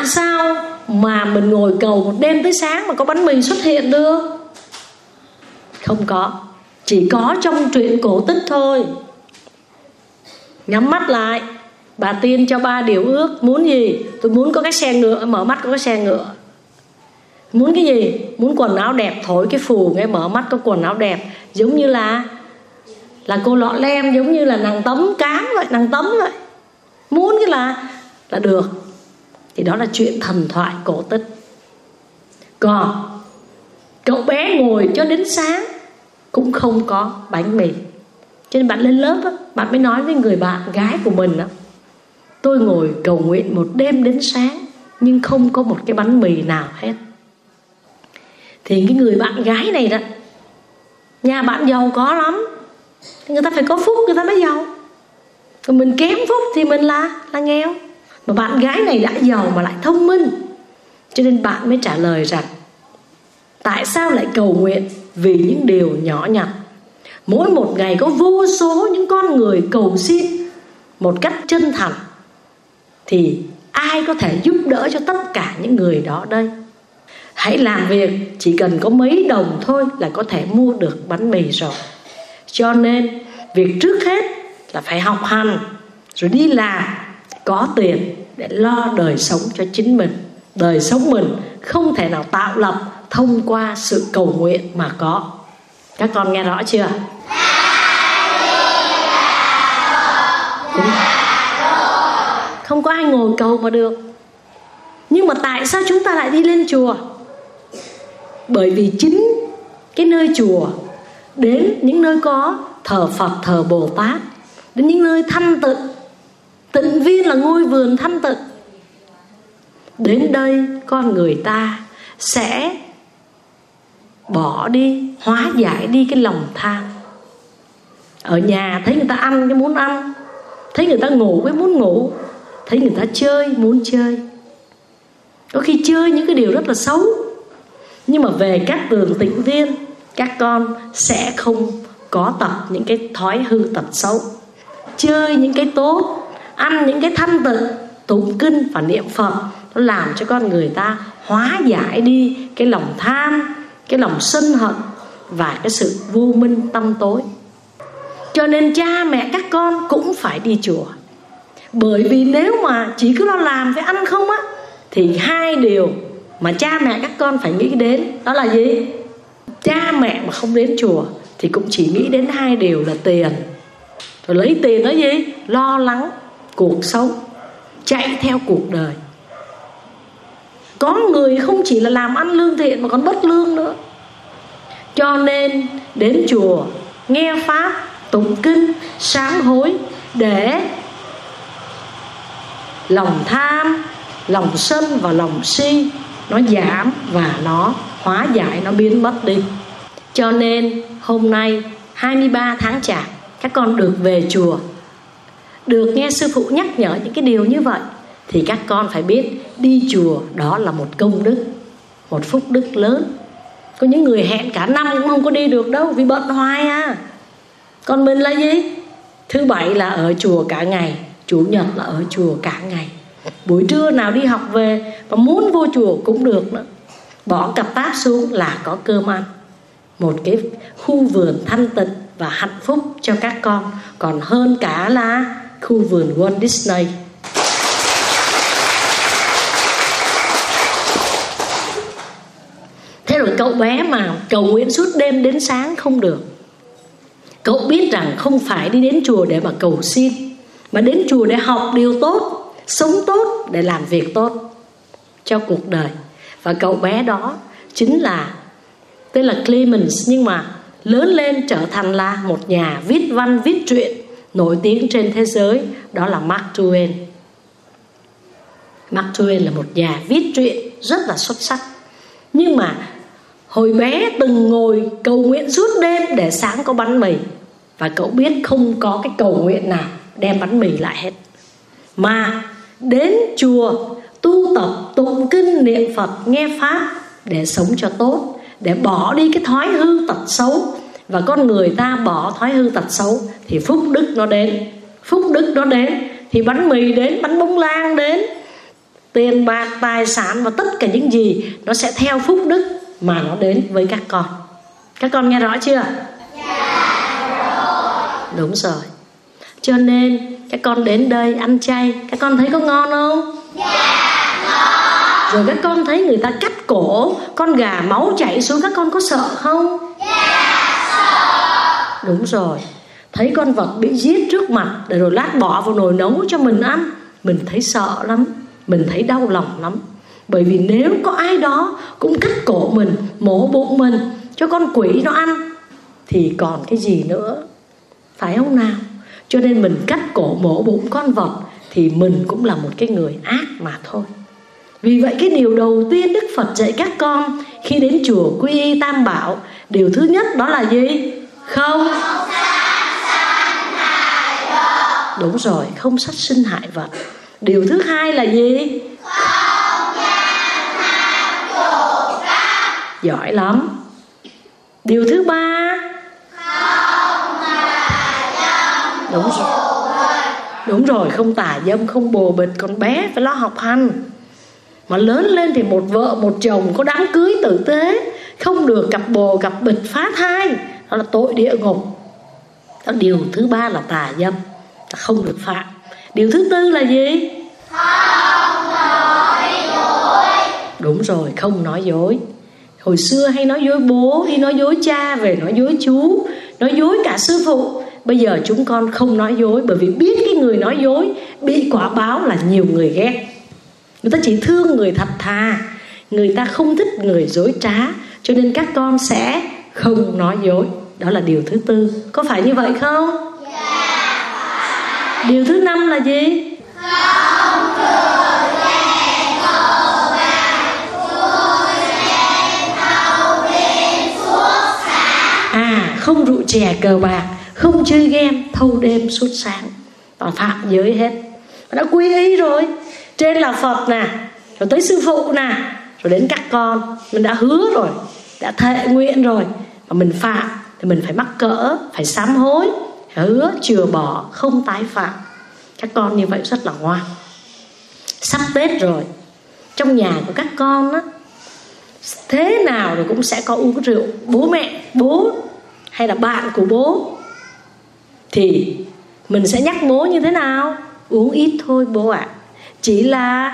Tại sao mà mình ngồi cầu một đêm tới sáng mà có bánh mì xuất hiện được? Không có. Chỉ có trong truyện cổ tích thôi. Nhắm mắt lại, bà tiên cho ba điều ước. Muốn gì? Tôi muốn có cái xe ngựa. Mở mắt có cái xe ngựa. Muốn cái gì? Muốn quần áo đẹp. Thổi cái phù nghe, mở mắt có quần áo đẹp. Giống như là Là cô lọ lem, giống như là nàng Tấm Cám vậy, nàng Tấm vậy. Muốn cái là Là được. Thì đó là chuyện thần thoại cổ tích. Còn cậu bé ngồi cho đến sáng cũng không có bánh mì. Cho nên bạn lên lớp đó, bạn mới nói với người bạn gái của mình đó: tôi ngồi cầu nguyện một đêm đến sáng nhưng không có một cái bánh mì nào hết. Thì cái người bạn gái này đó, nhà bạn giàu có lắm, người ta phải có phúc người ta mới giàu. Còn mình kém phúc thì mình là là nghèo. Mà bạn gái này đã giàu mà lại thông minh, cho nên bạn mới trả lời rằng: tại sao lại cầu nguyện? Vì những điều nhỏ nhặt. Mỗi một ngày có vô số những con người cầu xin một cách chân thành, thì ai có thể giúp đỡ cho tất cả những người đó đây? Hãy làm việc, chỉ cần có mấy đồng thôi là có thể mua được bánh mì rồi. Cho nên việc trước hết là phải học hành, rồi đi làm, có tiền để lo đời sống cho chính mình. Đời sống mình không thể nào tạo lập thông qua sự cầu nguyện mà có. Các con nghe rõ chưa? Đúng. Không có ai ngồi cầu mà được. Nhưng mà tại sao chúng ta lại đi lên chùa? Bởi vì chính cái nơi chùa, đến những nơi có thờ Phật, thờ Bồ Tát, đến những nơi thanh tịnh. Tịnh viên là ngôi vườn thanh tịnh. Đến đây con người ta sẽ bỏ đi, hóa giải đi cái lòng tham. Ở nhà thấy người ta ăn cái muốn ăn, thấy người ta ngủ cái muốn ngủ, thấy người ta chơi muốn chơi. Có khi chơi những cái điều rất là xấu. Nhưng mà về các vườn tịnh viên, các con sẽ không có tập những cái thói hư tật xấu. Chơi những cái tốt, ăn những cái thanh tịnh, tụng kinh và niệm Phật, nó làm cho con người ta hóa giải đi cái lòng tham, cái lòng sân hận và cái sự vô minh tâm tối. Cho nên cha mẹ các con cũng phải đi chùa. Bởi vì nếu mà chỉ cứ lo làm với ăn không á, thì hai điều mà cha mẹ các con phải nghĩ đến đó là gì? Cha mẹ mà không đến chùa thì cũng chỉ nghĩ đến hai điều là tiền. Rồi lấy tiền đó gì? Lo lắng cuộc sống, chạy theo cuộc đời. Có người không chỉ là làm ăn lương thiện mà còn bất lương nữa. Cho nên đến chùa nghe pháp, tụng kinh, sám hối để lòng tham, lòng sân và lòng si nó giảm và nó hóa giải, nó biến mất đi. Cho nên hôm nay hai mươi ba tháng Chạp, các con được về chùa, được nghe sư phụ nhắc nhở những cái điều như vậy, thì các con phải biết đi chùa đó là một công đức, một phúc đức lớn. Có những người hẹn cả năm cũng không có đi được đâu, vì bận hoài à. Còn mình là gì? Thứ bảy là ở chùa cả ngày, chủ nhật là ở chùa cả ngày. Buổi trưa nào đi học về và muốn vô chùa cũng được nữa. Bỏ cặp táp xuống là có cơm ăn. Một cái khu vườn thanh tịnh và hạnh phúc cho các con, còn hơn cả là khu vườn Walt Disney. Thế rồi cậu bé mà cầu nguyện suốt đêm đến sáng không được. Cậu biết rằng không phải đi đến chùa để mà cầu xin, mà đến chùa để học điều tốt, sống tốt, để làm việc tốt cho cuộc đời. Và cậu bé đó chính là tên là Clemens, nhưng mà lớn lên trở thành là một nhà viết văn, viết truyện nổi tiếng trên thế giới, đó là Mark Twain. Mark Twain là một nhà viết truyện rất là xuất sắc. Nhưng mà hồi bé từng ngồi cầu nguyện suốt đêm để sáng có bánh mì. Và cậu biết không có cái cầu nguyện nào đem bánh mì lại hết. Mà đến chùa tu tập, tụng kinh, niệm Phật, nghe pháp để sống cho tốt, để bỏ đi cái thói hư tật xấu. Và con người ta bỏ thói hư tật xấu thì phúc đức nó đến. Phúc đức nó đến thì bánh mì đến, bánh bông lan đến, tiền bạc, tài sản và tất cả những gì nó sẽ theo phúc đức mà nó đến với các con. Các con nghe rõ chưa? Đúng rồi. Cho nên các con đến đây ăn chay, các con thấy có ngon không? Rồi các con thấy người ta cắt cổ con gà máu chảy xuống, các con có sợ không? Đúng rồi. Thấy con vật bị giết trước mặt để rồi lát bỏ vào nồi nấu cho mình ăn, mình thấy sợ lắm, mình thấy đau lòng lắm. Bởi vì nếu có ai đó cũng cắt cổ mình, mổ bụng mình cho con quỷ nó ăn thì còn cái gì nữa, phải không nào? Cho nên mình cắt cổ mổ bụng con vật thì mình cũng là một cái người ác mà thôi. Vì vậy cái điều đầu tiên Đức Phật dạy các con khi đến chùa quy y Tam Bảo, điều thứ nhất đó là gì? Không Đúng rồi, không sát sinh hại vật. Điều thứ hai là gì? Không gian tham trộm cắp. Giỏi lắm. Điều thứ ba? Không tà dâm. Đúng rồi. Đúng rồi, không tà dâm, không bồ bịch. Còn bé phải lo học hành. Mà lớn lên thì một vợ một chồng có đám cưới tử tế, không được cặp bồ cặp bịch phá thai, đó là tội địa ngục. Đó, điều thứ ba là tà dâm, không được phạm. Điều thứ tư là gì? Không nói dối. Đúng rồi, không nói dối. Hồi xưa hay nói dối bố, hay nói dối cha, về nói dối chú, nói dối cả sư phụ. Bây giờ chúng con không nói dối, bởi vì biết cái người nói dối bị quả báo là nhiều người ghét. Người ta chỉ thương người thật thà, người ta không thích người dối trá. Cho nên các con sẽ không nói dối. Đó là điều thứ tư. Có phải như vậy không? Dạ. Điều thứ năm là gì? Không rượu chè cờ bạc, vui xem thâu đêm suốt sáng. À, không rượu chè cờ bạc, không chơi game thâu đêm suốt sáng. Toàn phạm giới hết. Đã quy y rồi. Trên là Phật nè, rồi tới sư phụ nè, rồi đến các con. Mình đã hứa rồi, đã thệ nguyện rồi, mà mình phạm thì mình phải mắc cỡ, phải sám hối, phải hứa chừa bỏ, không tái phạm. Các con như vậy rất là ngoan. Sắp Tết rồi, trong nhà của các con á, thế nào rồi cũng sẽ có uống rượu. Bố mẹ, bố hay là bạn của bố thì mình sẽ nhắc bố như thế nào? Uống ít thôi bố ạ, à. Chỉ là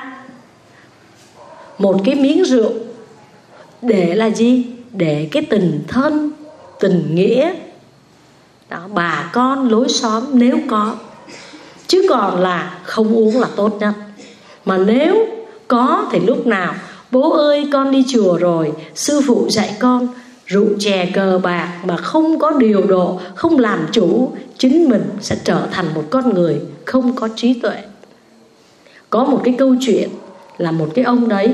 một cái miếng rượu để là gì? Để cái tình thân, tình nghĩa đó, bà con lối xóm nếu có. Chứ còn là không uống là tốt nhất. Mà nếu có thì lúc nào bố ơi con đi chùa rồi, sư phụ dạy con rượu chè cờ bạc mà không có điều độ, không làm chủ, chính mình sẽ trở thành một con người không có trí tuệ. Có một cái câu chuyện là một cái ông đấy,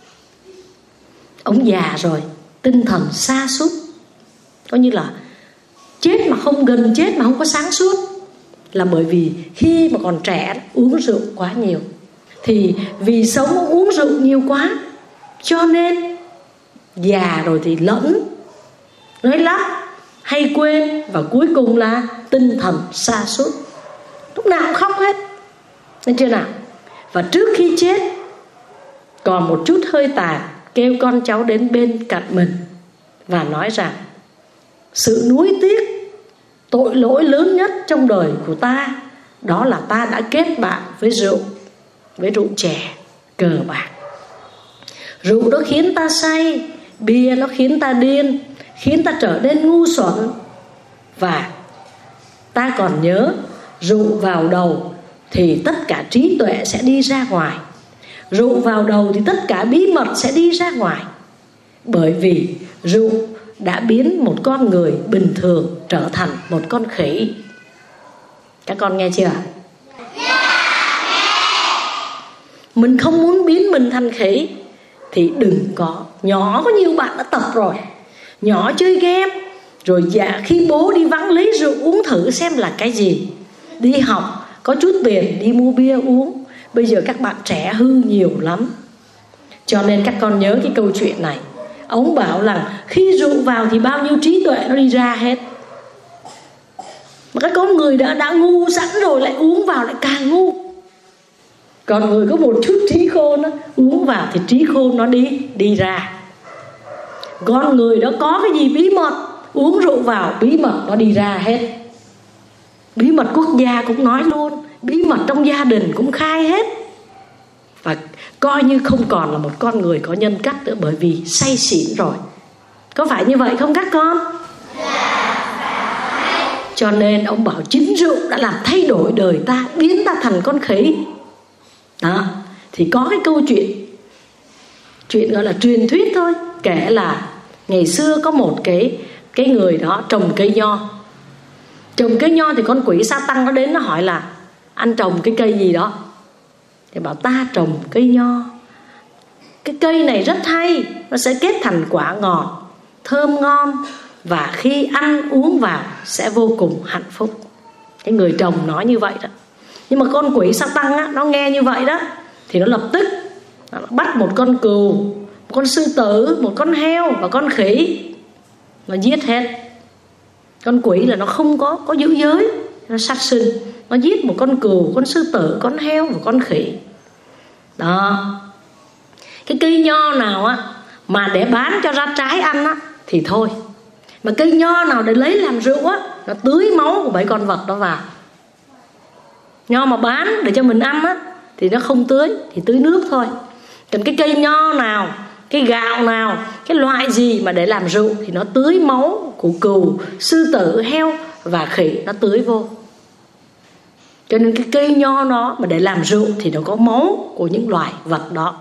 ông già rồi, tinh thần sa sút, coi như là chết mà không, gần chết mà không có sáng suốt. Là bởi vì khi mà còn trẻ uống rượu quá nhiều. Thì vì sống ông uống rượu nhiều quá, cho nên già rồi thì lẫn, nói lắp, hay quên, và cuối cùng là tinh thần sa sút, lúc nào cũng khóc hết. Nên chưa nào? Và trước khi chết còn một chút hơi tàn, kêu con cháu đến bên cạnh mình và nói rằng sự nuối tiếc, tội lỗi lớn nhất trong đời của ta đó là ta đã kết bạn với rượu, với rượu chè cờ bạc. Rượu nó khiến ta say, bia nó khiến ta điên, khiến ta trở nên ngu xuẩn. Và ta còn nhớ, rượu vào đầu thì tất cả trí tuệ sẽ đi ra ngoài. Rượu vào đầu thì tất cả bí mật sẽ đi ra ngoài. Bởi vì rượu đã biến một con người bình thường trở thành một con khỉ. Các con nghe chưa? Mình không muốn biến mình thành khỉ thì đừng có. Nhỏ có nhiều bạn đã tập rồi. Nhỏ chơi game, rồi dạ khi bố đi vắng lấy rượu uống thử xem là cái gì. Đi học có chút tiền đi mua bia uống. Bây giờ các bạn trẻ hư nhiều lắm. Cho nên các con nhớ cái câu chuyện này. Ông bảo là khi rượu vào thì bao nhiêu trí tuệ nó đi ra hết. Mà các con người đã, đã ngu sẵn rồi lại uống vào lại càng ngu. Còn người có một chút trí khôn đó, uống vào thì trí khôn nó đi đi ra. Con người đó có cái gì bí mật, uống rượu vào bí mật nó đi ra hết. Bí mật quốc gia cũng nói luôn, bí mật trong gia đình cũng khai hết. Và coi như không còn là một con người có nhân cách nữa, bởi vì say xỉn rồi. Có phải như vậy không các con? Cho nên ông bảo chính rượu đã làm thay đổi đời ta, biến ta thành con khỉ. Đó, thì có cái câu chuyện, chuyện gọi là truyền thuyết thôi, kể là ngày xưa có một cái cái người đó trồng cây nho. Trồng cây nho thì con quỷ sa tăng nó đến nó hỏi là anh trồng cái cây gì đó. Thì bảo ta trồng cây nho. Cái cây này rất hay, nó sẽ kết thành quả ngọt, thơm ngon, và khi ăn uống vào sẽ vô cùng hạnh phúc. Cái người trồng nói như vậy đó. Nhưng mà con quỷ sa tăng á, nó nghe như vậy đó, thì nó lập tức nó bắt một con cừu, một con sư tử, một con heo và con khỉ, nó giết hết. Con quỷ là nó không có có giữ giới, nó sát sinh, nó giết một con cừu, con sư tử, con heo và con khỉ. Đó. Cái cây nho nào á mà để bán cho ra trái ăn á thì thôi. Mà cây nho nào để lấy làm rượu á, nó tưới máu của mấy con vật đó vào. Nho mà bán để cho mình ăn á thì nó không tưới, thì tưới nước thôi. Còn cái cây nho nào, cái gạo nào, cái loại gì mà để làm rượu thì nó tưới máu của cừu, sư tử, heo và khỉ, nó tưới vô. Cho nên cái cây nho nó mà để làm rượu thì nó có máu của những loài vật đó.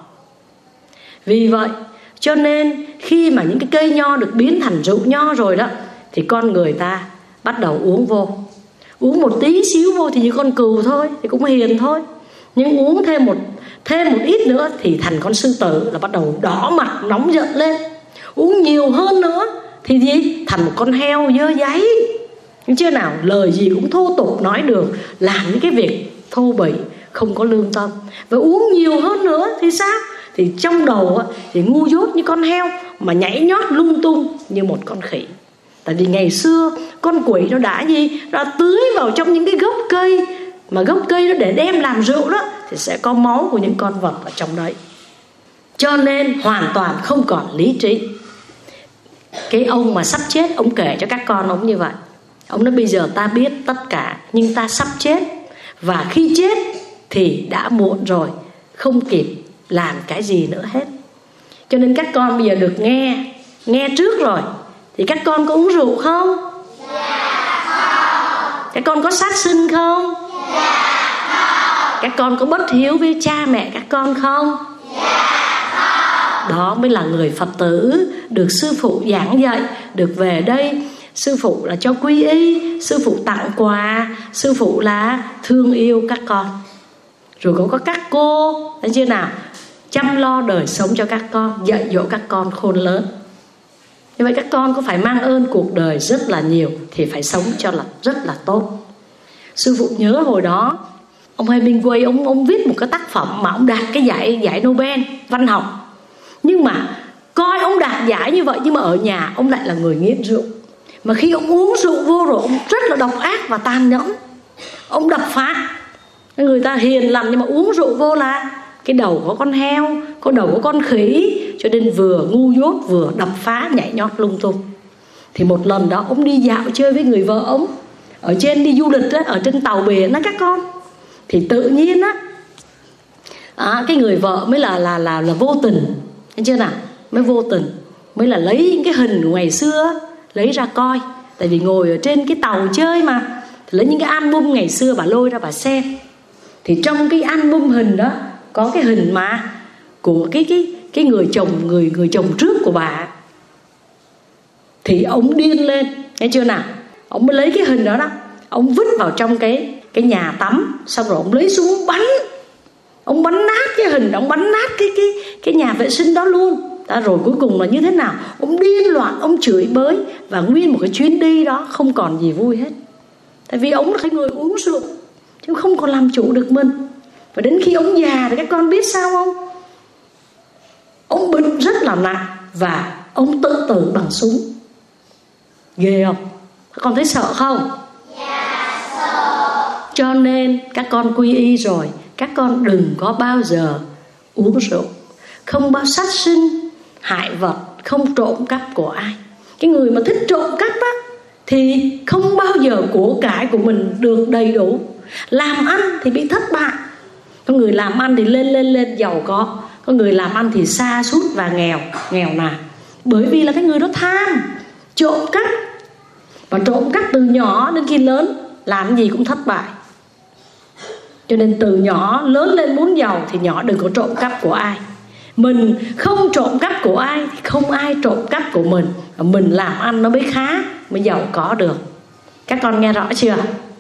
Vì vậy cho nên khi mà những cái cây nho được biến thành rượu nho rồi đó, thì con người ta bắt đầu uống vô. Uống một tí xíu vô thì như con cừu thôi, thì cũng hiền thôi. Nhưng uống thêm một thêm một ít nữa thì thành con sư tử, là bắt đầu đỏ mặt nóng giận lên. Uống nhiều hơn nữa thì gì? Thành một con heo dơ dáy. Nhưng chưa nào lời gì cũng thô tục nói được, làm những cái việc thô bỉ, không có lương tâm. Và uống nhiều hơn nữa thì sao? Thì trong đầu thì ngu dốt như con heo, mà nhảy nhót lung tung như một con khỉ. Tại vì ngày xưa con quỷ nó đã gì? Nó đã tưới vào trong những cái gốc cây, mà gốc cây nó để đem làm rượu đó, thì sẽ có máu của những con vật ở trong đấy. Cho nên hoàn toàn không còn lý trí. Cái ông mà sắp chết, ông kể cho các con ông như vậy. Ông nói bây giờ ta biết tất cả, nhưng ta sắp chết. Và khi chết thì đã muộn rồi, không kịp làm cái gì nữa hết. Cho nên các con bây giờ được nghe Nghe trước rồi. Thì các con có uống rượu không? Dạ không. Các con có sát sinh không? Dạ không. Các con có bất hiếu với cha mẹ các con không? Dạ không. Đó mới là người Phật tử được sư phụ giảng dạy, được về đây. Sư phụ là cho quy y, sư phụ tặng quà, sư phụ là thương yêu các con. Rồi cũng có các cô, thấy chưa nào, chăm lo đời sống cho các con, dạy dỗ các con khôn lớn. Như vậy các con có phải mang ơn cuộc đời rất là nhiều, thì phải sống cho là rất là tốt. Sư phụ nhớ hồi đó ông Hemingway ông ông viết một cái tác phẩm mà ông đạt cái giải giải Nobel văn học. Nhưng mà coi ông đạt giải như vậy, nhưng mà ở nhà ông lại là người nghiện rượu. Mà khi ông uống rượu vô rồi, ông rất là độc ác và tàn nhẫn. Ông đập phá. Người ta hiền lành nhưng mà uống rượu vô là cái đầu có con heo, có đầu có con khỉ. Cho nên vừa ngu dốt vừa đập phá nhảy nhót lung tung. Thì một lần đó ông đi dạo chơi với người vợ ông, ở trên đi du lịch á, ở trên tàu biển đó các con. Thì tự nhiên á à, cái người vợ mới là là là là vô tình, thấy chưa nào? Mới vô tình, mới là lấy những cái hình ngày xưa lấy ra coi. Tại vì ngồi ở trên cái tàu chơi mà, thì lấy những cái album ngày xưa bà lôi ra bà xem. Thì trong cái album hình đó có cái hình mà của cái cái cái người chồng người người chồng trước của bà. Thì ông điên lên, nghe chưa nào? Ông mới lấy cái hình đó đó, ông vứt vào trong cái cái nhà tắm, xong rồi ông lấy súng bắn. Ông bắn nát cái hình, ông bắn nát cái cái cái nhà vệ sinh đó luôn. Đã rồi cuối cùng là như thế nào? Ông điên loạn, ông chửi bới. Và nguyên một cái chuyến đi đó không còn gì vui hết. Tại vì ông là cái người uống rượu, chứ không còn làm chủ được mình. Và đến khi ông già thì các con biết sao không? Ông bệnh rất là nặng và ông tự tử bằng súng. Ghê không? Các con thấy sợ không? Dạ sợ. Cho nên các con quy y rồi, các con đừng có bao giờ uống rượu, không bao sát sinh, hại vật, không trộm cắp của ai. Cái người mà thích trộm cắp á, thì không bao giờ của cải của mình được đầy đủ. Làm ăn thì bị thất bại. Có người làm ăn thì lên lên lên giàu có, có người làm ăn thì sa sút và nghèo, nghèo nàn. Bởi vì là cái người đó tham, trộm cắp. Và trộm cắp từ nhỏ đến khi lớn, làm gì cũng thất bại. Cho nên từ nhỏ lớn lên muốn giàu thì nhỏ đừng có trộm cắp của ai. Mình không trộm cắp của ai thì không ai trộm cắp của mình. Mình làm ăn nó mới khá, mới giàu có được. Các con nghe rõ chưa?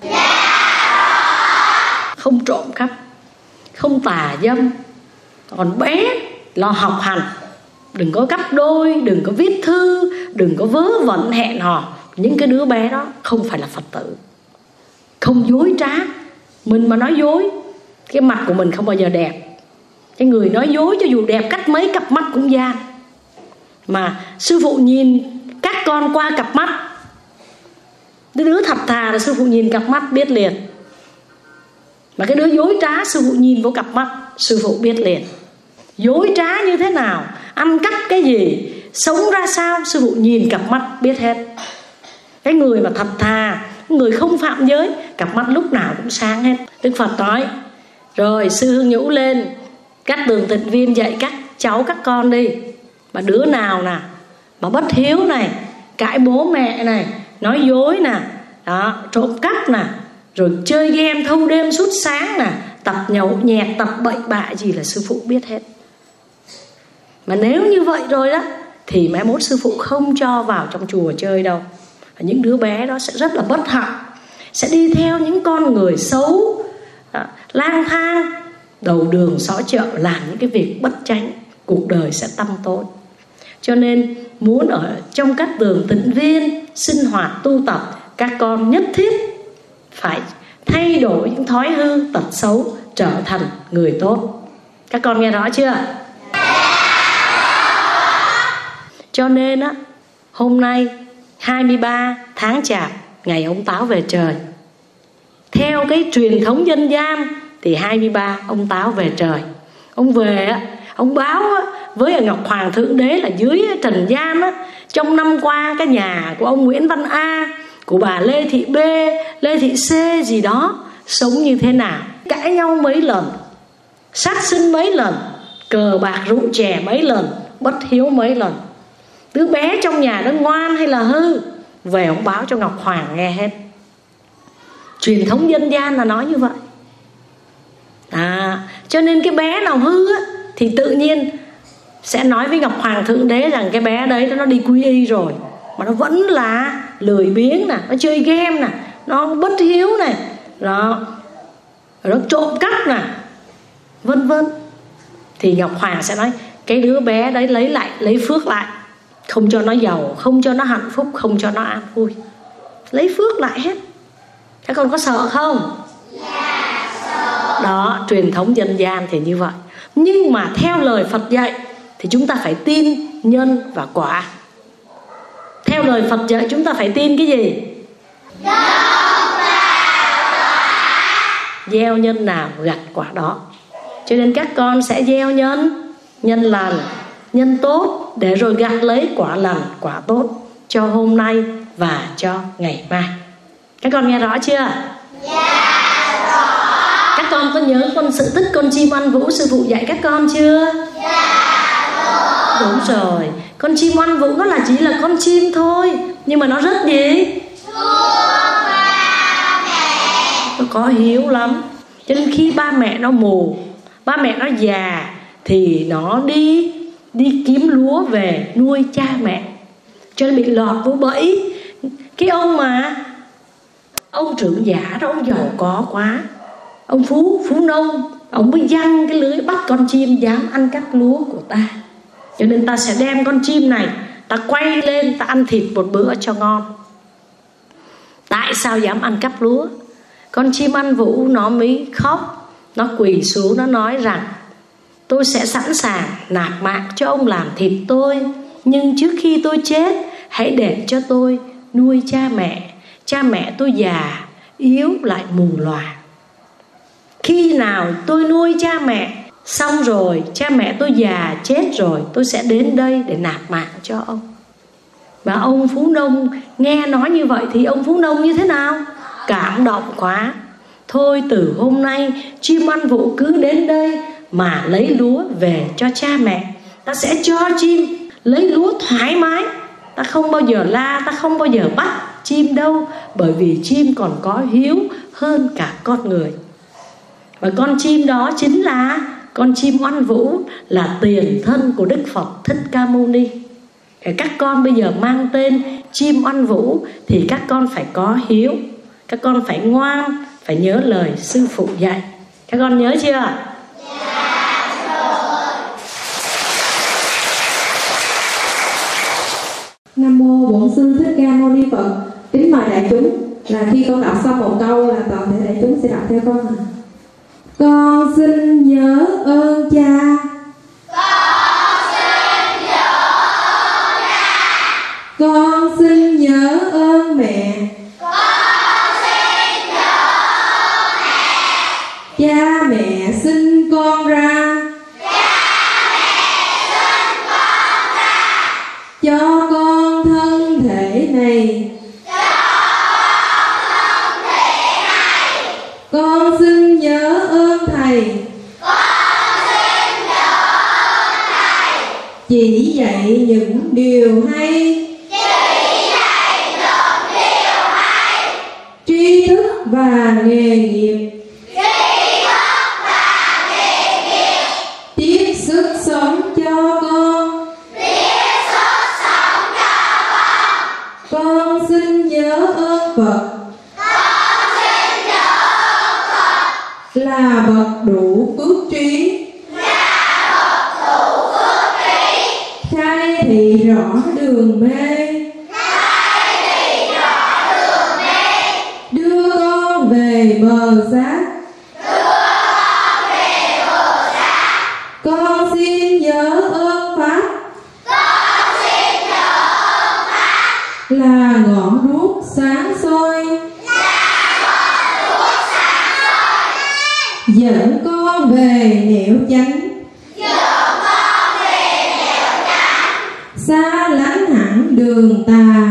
Không trộm cắp, không tà dâm. Còn bé lo học hành, đừng có cắp đôi, đừng có viết thư, đừng có vớ vẩn hẹn hò. Những cái đứa bé đó không phải là Phật tử. Không dối trá. Mình mà nói dối, cái mặt của mình không bao giờ đẹp. Cái người nói dối cho dù đẹp cách mấy cặp mắt cũng gian. Mà sư phụ nhìn các con qua cặp mắt. Cái đứa thật thà là sư phụ nhìn cặp mắt biết liền. Mà cái đứa dối trá sư phụ nhìn vào cặp mắt, sư phụ biết liền. Dối trá như thế nào, ăn cắp cái gì, sống ra sao, sư phụ nhìn cặp mắt biết hết. Cái người mà thật thà, người không phạm giới, cặp mắt lúc nào cũng sáng hết. Đức Phật nói, rồi sư Hương Nhũ lên, các Tường Tịnh Viên dạy các cháu các con đi. Mà đứa nào nè mà bất hiếu này, cãi bố mẹ này, nói dối nè, đó, trộm cắp nè, rồi chơi game thâu đêm suốt sáng nè, tập nhậu nhẹt, tập bậy bạ gì là sư phụ biết hết. Mà nếu như vậy rồi đó thì mai mốt sư phụ không cho vào trong chùa chơi đâu. Những đứa bé đó sẽ rất là bất hạnh, sẽ đi theo những con người xấu, đó, lang thang đầu đường xó chợ, làm những cái việc bất chánh, cuộc đời sẽ tăm tối. Cho nên muốn ở trong các Tường Tịnh Viên sinh hoạt tu tập, các con nhất thiết phải thay đổi những thói hư tật xấu, trở thành người tốt. Các con nghe rõ chưa? Cho nên á, hôm nay hai mươi ba tháng Chạp, ngày ông Táo về trời. Theo cái truyền thống dân gian thì hai mươi ba ông Táo về trời. Ông về á, ông báo á, với Ngọc Hoàng Thượng Đế là dưới trần gian á, trong năm qua cái nhà của ông Nguyễn Văn A, của bà Lê Thị B, Lê Thị C gì đó sống như thế nào, cãi nhau mấy lần, sát sinh mấy lần, cờ bạc rượu chè mấy lần, bất hiếu mấy lần. Đứa bé trong nhà nó ngoan hay là hư, về ông báo cho Ngọc Hoàng nghe hết. Truyền thống dân gian là nói như vậy. À, cho nên cái bé nào hư á, thì tự nhiên sẽ nói với Ngọc Hoàng Thượng Đế rằng cái bé đấy nó đi quy y rồi, mà nó vẫn là lười biếng nè, nó chơi game nè, nó bất hiếu này, đó, nó trộm cắp nè, vân vân. Thì Ngọc Hoàng sẽ nói cái đứa bé đấy lấy lại, lấy phước lại, không cho nó giàu, không cho nó hạnh phúc, không cho nó an vui, lấy phước lại hết. Các con có sợ không? Dạ, sợ. Đó, truyền thống dân gian thì như vậy. Nhưng mà theo lời Phật dạy thì chúng ta phải tin nhân và quả. Theo lời Phật dạy chúng ta phải tin cái gì? Nhân và quả. Gieo nhân nào gặt quả đó. Cho nên các con sẽ gieo nhân, nhân lành, nhân tốt, để rồi gặt lấy quả lành, quả tốt cho hôm nay và cho ngày mai. Các con nghe rõ chưa? Dạ rõ. Các con có nhớ con sự tích con chim oanh vũ sư phụ dạy các con chưa? Dạ đúng. Đúng rồi. Con chim oanh vũ nó là chỉ là con chim thôi, nhưng mà nó rất gì? Thương ba mẹ. Nó có hiếu lắm. Cho nên khi ba mẹ nó mù, ba mẹ nó già, thì nó đi đi kiếm lúa về nuôi cha mẹ. Cho nên bị lọt vô bẫy. Cái ông mà ông trưởng giả đó, ông giàu có quá, ông phú phú nông, ông mới giăng cái lưới bắt con chim dám ăn cắp lúa của ta. Cho nên ta sẽ đem con chim này, ta quay lên, ta ăn thịt một bữa cho ngon. Tại sao dám ăn cắp lúa? Con chim oanh vũ nó mới khóc, nó quỳ xuống, nó nói rằng tôi sẽ sẵn sàng nạp mạng cho ông làm thịt tôi, nhưng trước khi tôi chết, hãy để cho tôi nuôi cha mẹ. Cha mẹ tôi già, yếu lại mù lòa. Khi nào tôi nuôi cha mẹ xong rồi, cha mẹ tôi già chết rồi, tôi sẽ đến đây để nạp mạng cho ông. Và ông Phú Nông nghe nói như vậy thì ông Phú Nông như thế nào? Cảm động quá. Thôi từ hôm nay chim ăn vũ cứ đến đây mà lấy lúa về cho cha mẹ. Ta sẽ cho chim lấy lúa thoải mái. Ta không bao giờ la, ta không bao giờ bắt chim đâu. Bởi vì chim còn có hiếu hơn cả con người. Và con chim đó chính là con chim oăn vũ, là tiền thân của Đức Phật Thích Ca Mâu Ni. Các con bây giờ mang tên chim oăn vũ thì các con phải có hiếu, các con phải ngoan, phải nhớ lời sư phụ dạy. Các con nhớ chưa? Dạ rồi. Nam mô Bổn Sư Thích Ca Mâu Ni Phật. Kính mời đại chúng là khi con đọc xong một câu là toàn thể đại chúng sẽ đọc theo con à. Con xin nhớ ơn cha. Con xin nhớ ơn mẹ. Con xin nhớ ơn mẹ. Cha mẹ sinh con ra. Cha mẹ sinh con ra. Cho con thân thể này. Cho con thân thể này. Con xin nhớ ơn thầy. Con xin nhớ ơn thầy. Chỉ dạy những điều hay. Tri thức và nghề nghiệp. Tri thức và nghề nghiệp. Tiếp sức sống cho con. Tiếp sức sống cho con. Con xin nhớ ơn Phật. Con xin nhớ ơn Phật. Là bậc đủ phước trí. Là bậc đủ phước trí. Khai thị rõ đường mê. Về bờ giác. Đưa con về bờ giác. Con xin nhớ ơn Pháp. Con xin nhớ ơn Pháp. Là ngọn đuốc sáng soi. Là ngọn đuốc sáng soi. Dẫn con về nẻo chánh. Dẫn con về nẻo chánh. Xa lánh hẳn đường tà.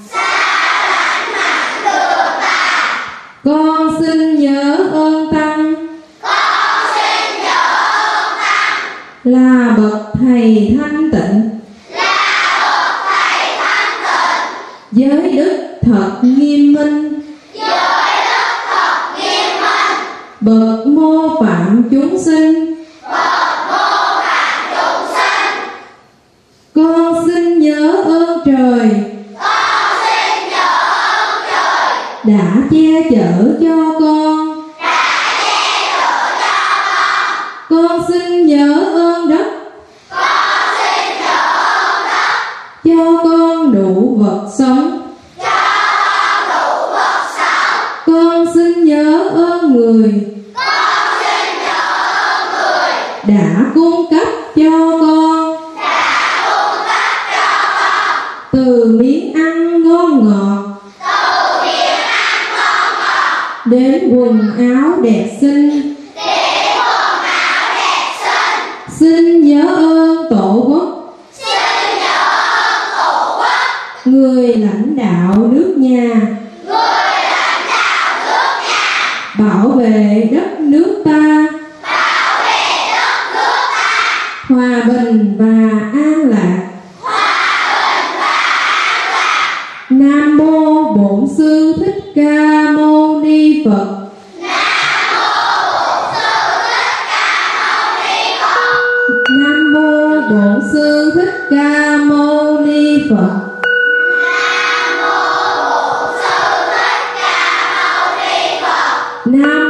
Con xin nhớ ơn Tăng. Con xin nhớ ơn Tăng. Là bậc thầy thanh tịnh. Là bậc thầy thanh tịnh. Giới đức thật nghiêm minh. Giới đức thật nghiêm minh. Bậc mô phạm chúng sinh. Bậc mô phạm chúng sinh. Con xin nhớ ơn trời. Con xin nhớ ơn trời. Đã che chở cho con. Đã che chở cho con. Con xin nhớ ơn đất. Con xin nhớ ơn đất. Cho con đủ vật sống. Cho con đủ vật sống. Con xin nhớ ơn người. Con xin nhớ ơn người. Đã cung cấp cho con. Đã cung cấp cho con. Từ miếng ăn ngon ngọt. Từ miếng ăn ngon ngọt. Đến quần áo đẹp xinh. Đến quần áo đẹp xinh. Xin nhớ ơn Tổ quốc. Xin nhớ ơn Tổ quốc. Người lãnh đạo nước nhà. Người lãnh đạo nước nhà. Bảo vệ đất nước ta. Bảo vệ đất nước ta. Hòa bình và an lạc. Hòa bình và an lạc. Nam mô Bổn Sư Thích Ca Mâu Ni Phật. Nam mô Bổn Sư Thích Ca Mâu Ni Phật. Nam mô Bổn Sư Thích Ca Mâu Ni Phật. Nam mô Bổn Sư Thích Ca Mâu Ni Phật. Nam